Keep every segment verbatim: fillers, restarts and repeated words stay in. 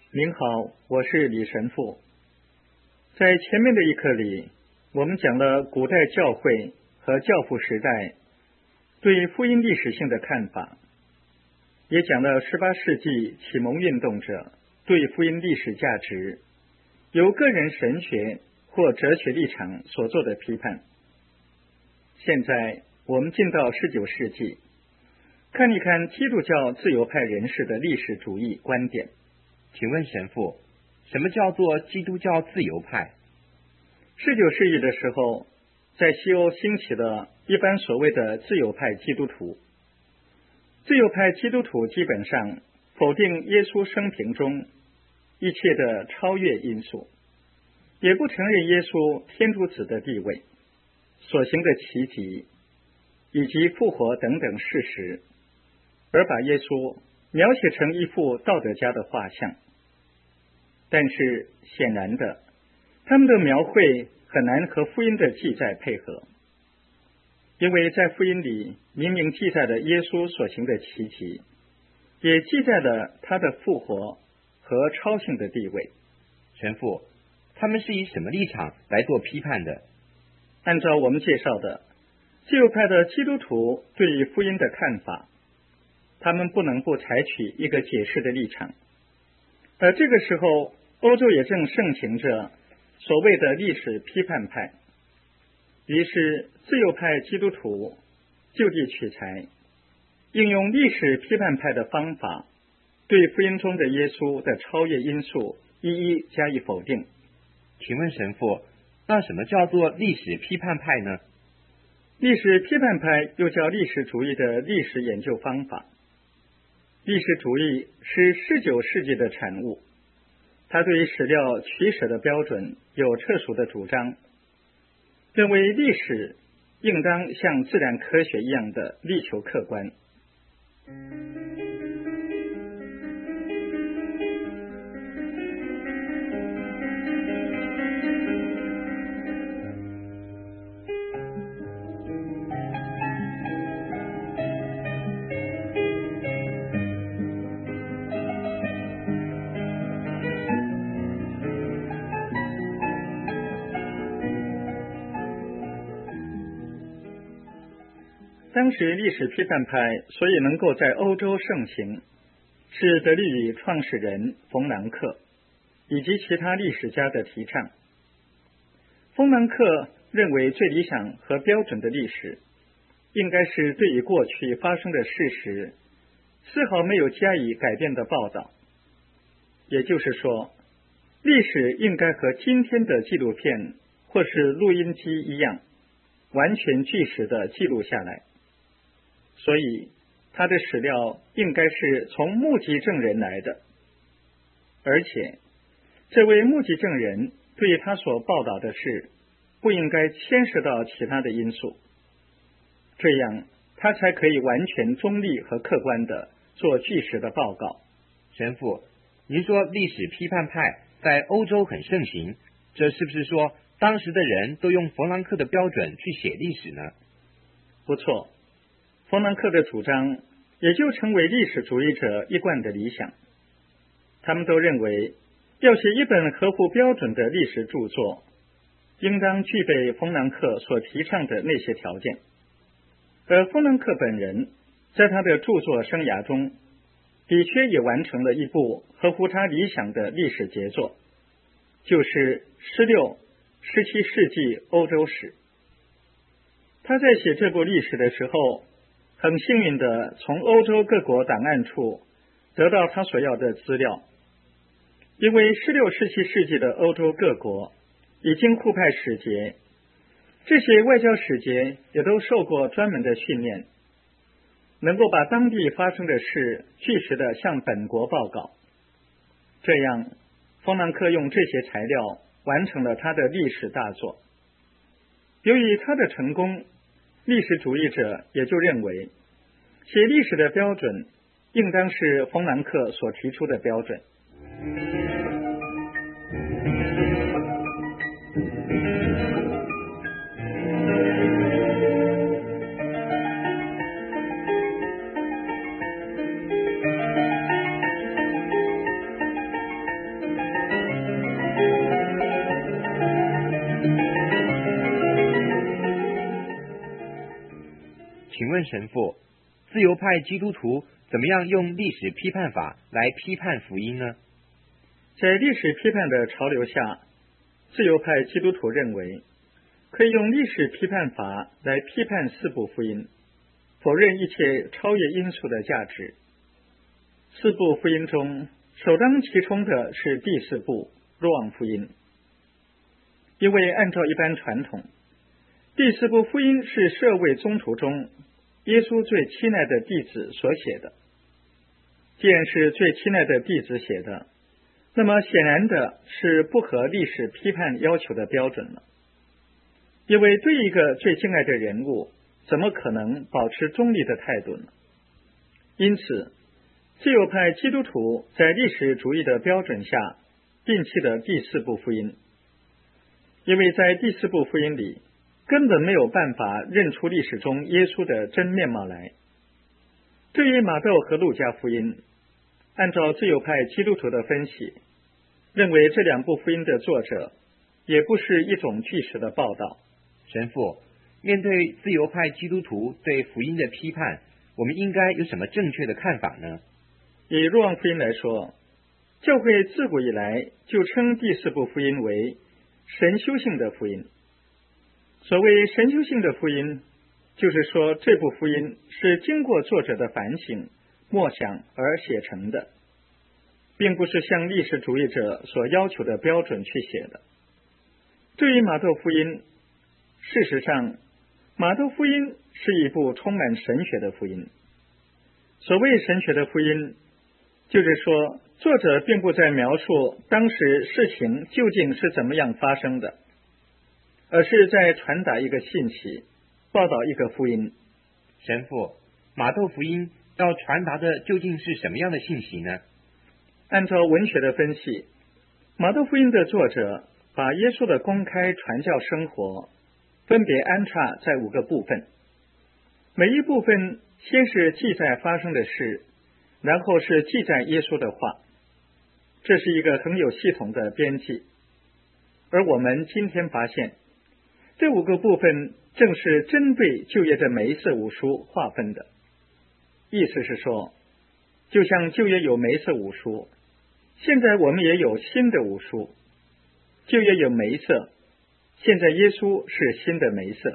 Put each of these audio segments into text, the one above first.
您好，我是李神父。在前面的一课里，我们讲了古代教会和教父时代对福音历史性的看法，也讲了十八世纪启蒙运动者对福音历史价值由个人神学或哲学立场所做的批判。现在我们进到十九世纪，看一看基督教自由派人士的历史主义观点。 请问神父，什么叫做基督教自由派？ 十九世纪的时候，在西欧兴起了一般所谓的自由派基督徒。自由派基督徒基本上否定耶稣生平中一切的超越因素，也不承认耶稣天主子的地位、所行的奇迹以及复活等等事实，而把耶稣描写成一幅道德家的画像。但是显然的，他们的描绘很难和福音的记载配合，因为在福音里明明记载了耶稣所行的奇迹，也记载了他的复活和超性的地位。 神父，他们是以什么立场来做批判的？ 按照我们介绍的自由派的基督徒对于福音的看法，他们不能不采取一个解释的立场。而这个时候，欧洲也正盛行着所谓的历史批判派，于是自由派基督徒就地取材，应用历史批判派的方法，对福音中的耶稣的超越因素一一加以否定。 请问神父，那什么叫做历史批判派呢？ 历史批判派又叫历史主义的历史研究方法。历史主义是十九世纪的产物，它对史料取舍的标准有特殊的主张，认为历史应当像自然科学一样的力求客观。当时历史批判派所以能够在欧洲盛行，是得力于创始人冯南克以及其他历史家的提倡。冯南克认为最理想和标准的历史应该是对于过去发生的事实丝毫没有加以改变的报道，也就是说，历史应该和今天的纪录片或是录音机一样，完全据实的记录下来。所以他的史料应该是从目击证人来的，而且这位目击证人对他所报道的事不应该牵涉到其他的因素，这样他才可以完全中立和客观的做据实的报告。 神父，您说历史批判派在欧洲很盛行，这是不是说当时的人都用冯兰克的标准去写历史呢？ 不错，冯南克的主张也就成为历史主义者一贯的理想。他们都认为，要写一本合乎标准的历史著作，应当具备冯南克所提倡的那些条件。而冯南克本人在他的著作生涯中，的确也完成了一部合乎他理想的历史杰作，就是十六、十七世纪欧洲史。他在写这部历史的时候，很幸运地从欧洲各国档案处得到他所要的资料，因为十六、十七世纪的欧洲各国已经互派使节，这些外交使节也都受过专门的训练，能够把当地发生的事据实地向本国报告。这样，冯南克用这些材料完成了他的历史大作。由于他的成功，历史主义者也就认为，写历史的标准应当是冯南克所提出的标准。 问神父，自由派基督徒怎么样用历史批判法来批判福音呢？ 在历史批判的潮流下，自由派基督徒认为可以用历史批判法来批判四部福音，否认一切超越因素的价值。四部福音中首当其冲的是第四部若望福音，因为按照一般传统，第四部福音是设位宗徒中耶稣最亲爱的弟子所写的。既然是最亲爱的弟子写的，那么显然的是不合历史批判要求的标准了。因为对一个最敬爱的人物，怎么可能保持中立的态度呢？因此，自由派基督徒在历史主义的标准下摒弃了第四部福音，因为在第四部福音里根本没有办法认出历史中耶稣的真面貌来。对于马窦和路加福音，按照自由派基督徒的分析，认为这两部福音的作者也不是一种据实的报道。 神父，面对自由派基督徒对福音的批判，我们应该有什么正确的看法呢？ 以若望福音来说，教会自古以来就称第四部福音为神修性的福音。所谓神修性的福音，就是说这部福音是经过作者的反省默想而写成的，并不是像历史主义者所要求的标准去写的。对于马窦福音，事实上马窦福音是一部充满神学的福音。所谓神学的福音，就是说作者并不在描述当时事情究竟是怎么样发生的，而是在传达一个信息，报道一个福音。 神父，马窦福音要传达的究竟是什么样的信息呢？ 按照文学的分析，马窦福音的作者把耶稣的公开传教生活分别安插在五个部分，每一部分先是记载发生的事，然后是记载耶稣的话。这是一个很有系统的编辑。而我们今天发现，这五个部分正是针对旧约的梅瑟五书划分的。意思是说，就像旧约有梅瑟五书，现在我们也有新的五书。旧约有梅瑟，现在耶稣是新的梅瑟。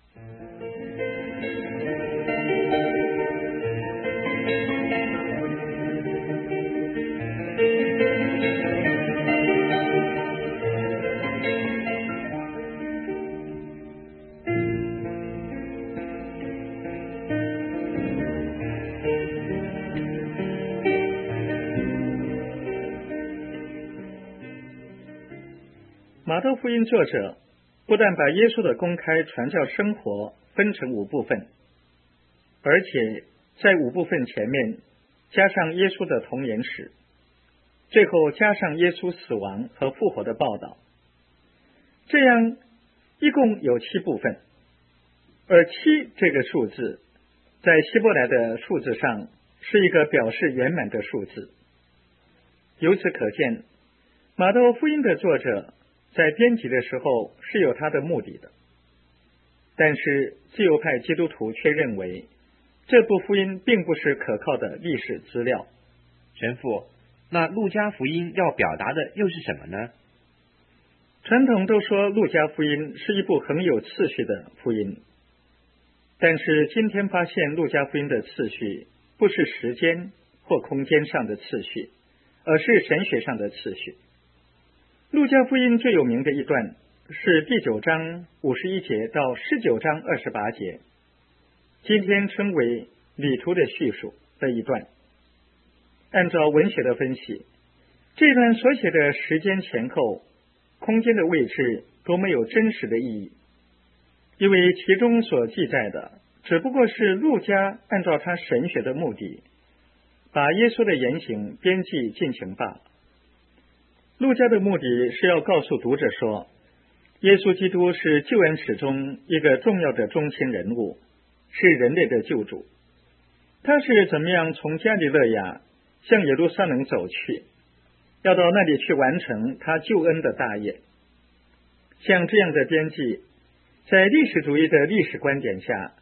马窦福音作者不但把耶稣的公开传教生活分成五部分，而且在五部分前面加上耶稣的童年史，最后加上耶稣死亡和复活的报道。这样一共有七部分，而七这个数字在希伯来的数字上是一个表示圆满的数字。由此可见，马窦福音的作者在编辑的时候是有他的目的的，但是自由派基督徒却认为这部福音并不是可靠的历史资料。 神父，那路加福音要表达的又是什么呢？ 传统都说路加福音是一部很有次序的福音，但是今天发现路加福音的次序不是时间或空间上的次序，而是神学上的次序。路加福音最有名的一段是第九章五十一节到十九章二十八节，今天称为旅途的叙述的一段。按照文学的分析，这段所写的时间前后、空间的位置都没有真实的意义，因为其中所记载的只不过是路加按照他神学的目的，把耶稣的言行编辑进行罢了。路加的目的是要告诉读者说，耶稣基督是救恩史中一个重要的中心人物，是人类的救主。他是怎么样从加利勒亚向耶路撒冷走去，要到那里去完成他救恩的大业。像这样的编辑，在历史主义的历史观点下，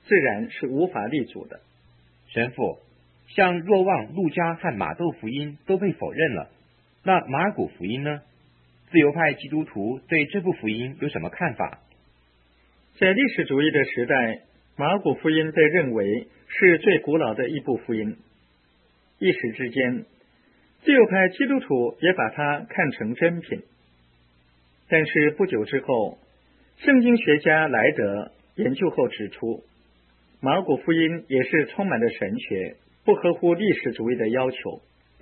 自然是无法立足的。 神父，像若望、路加和马窦福音都被否认了，那马尔谷福音呢？自由派基督徒对这部福音有什么看法？ 在历史主义的时代，马尔谷福音被认为是最古老的一部福音。一时之间，自由派基督徒也把它看成真品。但是不久之后，圣经学家莱德研究后指出，马尔谷福音也是充满了神学，不合乎历史主义的要求。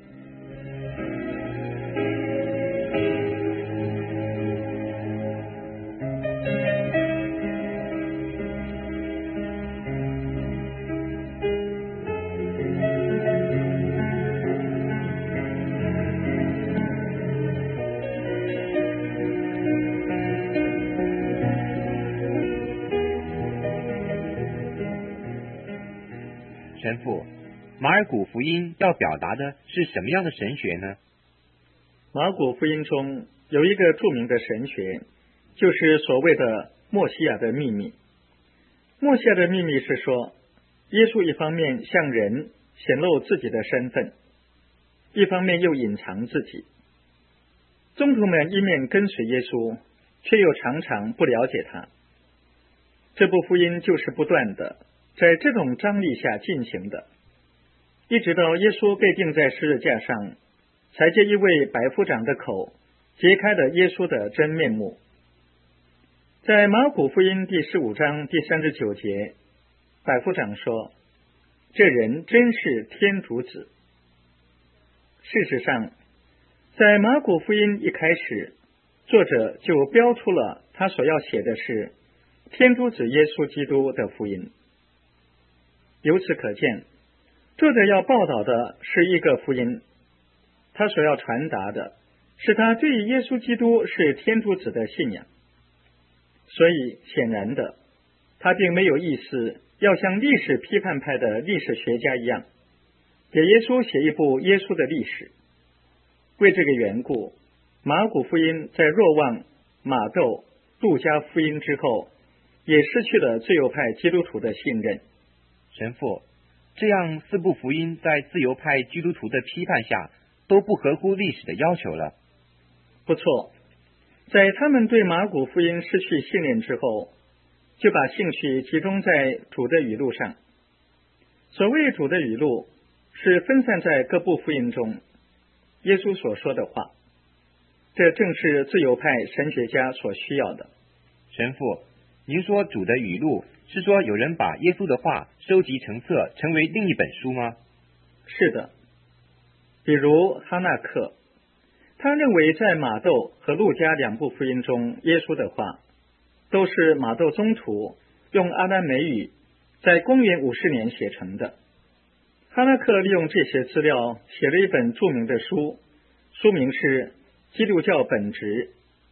神父，马尔谷福音要表达的是什么样的神学呢？ 马尔谷福音中有一个著名的神学，就是所谓的默西亚的秘密。默西亚的秘密是说，耶稣一方面向人显露自己的身份，一方面又隐藏自己。宗徒们一面跟随耶稣，却又常常不了解他。这部福音就是不断的在这种张力下进行的，一直到耶稣被钉在十字架上，才借一位百夫长的口揭开了耶稣的真面目。在马可福音第十五章第三十九节，百夫长说：“这人真是天主子。”事实上，在马可福音一开始，作者就标出了他所要写的是天主子耶稣基督的福音。由此可见，作者要报道的是一个福音，他所要传达的是他对于耶稣基督是天主子的信仰。所以显然的，他并没有意思要像历史批判派的历史学家一样，给耶稣写一部耶稣的历史。为这个缘故，马可福音在若望、马窦、路加福音之后，也失去了自由派基督徒的信任。 神父，这样四部福音在自由派基督徒的批判下都不合乎历史的要求了。 不错，在他们对马可福音失去信任之后，就把兴趣集中在主的语录上。所谓主的语录，是分散在各部福音中耶稣所说的话，这正是自由派神学家所需要的。 神父，您说主的语录是说有人把耶稣的话收集成册成为另一本书吗？ 是的，比如哈纳克，他认为在马窦和路加两部福音中，耶稣的话都是马窦宗徒用阿拉美语在公元五十年写成的。哈纳克利用这些资料写了一本著名的书，书名是《基督教本质》。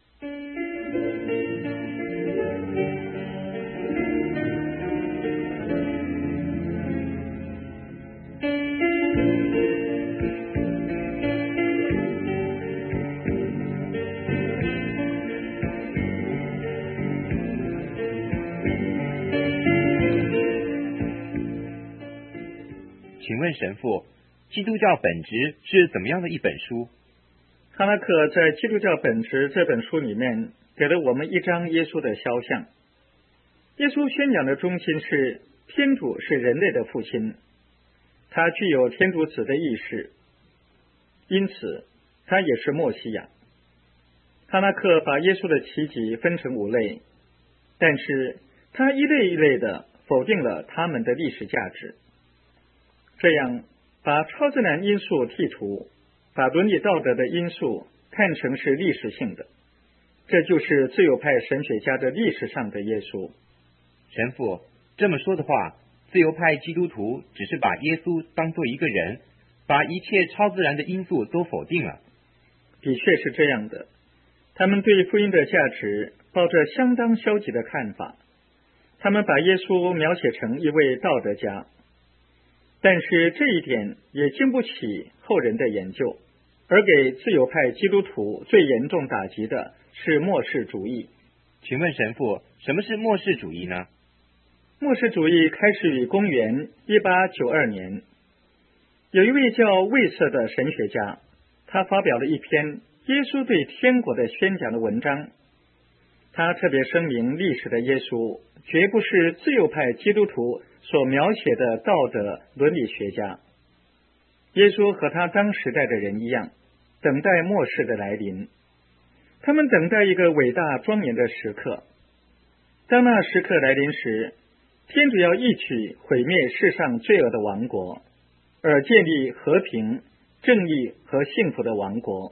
请问神父，基督教本质是怎么样的一本书？ 哈纳克在《基督教本质》这本书里面给了我们一张耶稣的肖像。耶稣宣讲的中心是天主是人类的父亲，他具有天主子的意识，因此他也是默西亚。哈纳克把耶稣的奇迹分成五类，但是他一类一类的否定了他们的历史价值。这样把超自然因素剔除，把伦理道德的因素看成是历史性的，这就是自由派神学家的历史上的耶稣。 神父，这么说的话，自由派基督徒只是把耶稣当作一个人，把一切超自然的因素都否定了。 的确是这样的，他们对福音的价值抱着相当消极的看法，他们把耶稣描写成一位道德家。但是这一点也经不起后人的研究，而给自由派基督徒最严重打击的是末世主义。 请问神父，什么是末世主义呢？ 末世主义开始于公元一八九二年，有一位叫魏瑟的神学家，他发表了一篇耶稣对天国的宣讲的文章。他特别声明，历史的耶稣绝不是自由派基督徒所描写的道德伦理学家。耶稣和他当时代的人一样，等待末世的来临。他们等待一个伟大庄严的时刻。当那时刻来临时，天主要一举毁灭世上罪恶的王国，而建立和平、正义和幸福的王国。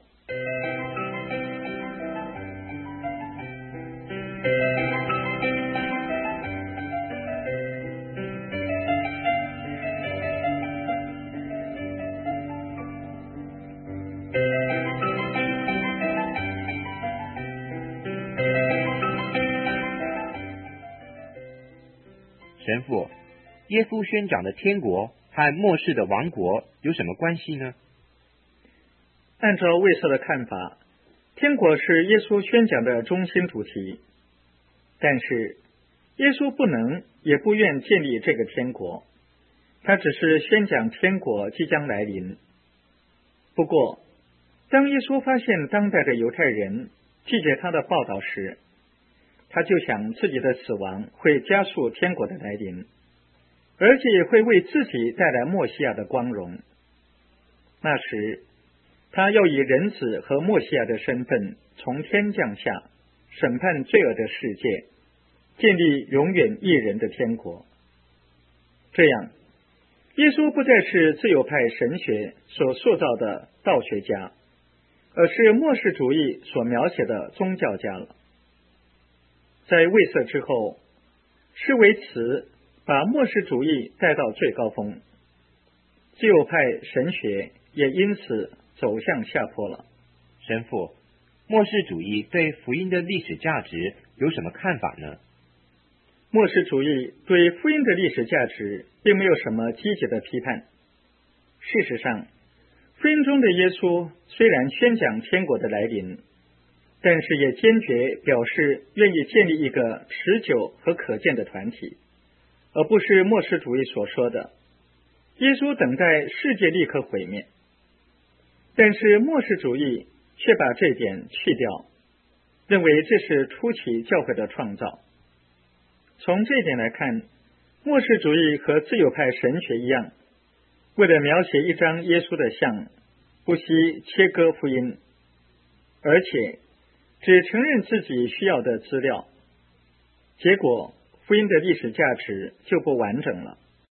神父，耶稣宣讲的天国和末世的王国有什么关系呢？ 按照魏瑟的看法，天国是耶稣宣讲的中心主题，但是耶稣不能也不愿建立这个天国，他只是宣讲天国即将来临。不过，当耶稣发现当代的犹太人拒绝他的报道时，他就想自己的死亡会加速天国的来临，而且也会为自己带来默西亚的光荣。那时，他要以人子和默西亚的身份从天降下，审判罪恶的世界，建立永远一人的天国。这样，耶稣不再是自由派神学所塑造的道学家，而是末世主义所描写的宗教家了。在魏瑟之后，施维茨把末世主义带到最高峰，自由派神学也因此走向下坡了。 神父，末世主义对福音的历史价值有什么看法呢？ 末世主义对福音的历史价值并没有什么积极的批判。事实上，福音中的耶稣虽然宣讲天国的来临，但是也坚决表示愿意建立一个持久和可见的团体，而不是末世主义所说的耶稣等待世界立刻毁灭。但是末世主义却把这点去掉，认为这是初期教会的创造。从这一点来看，末世主义和自由派神学一样，为了描写一张耶稣的像，不惜切割福音，而且只承认自己需要的资料，结果福音的历史价值就不完整了。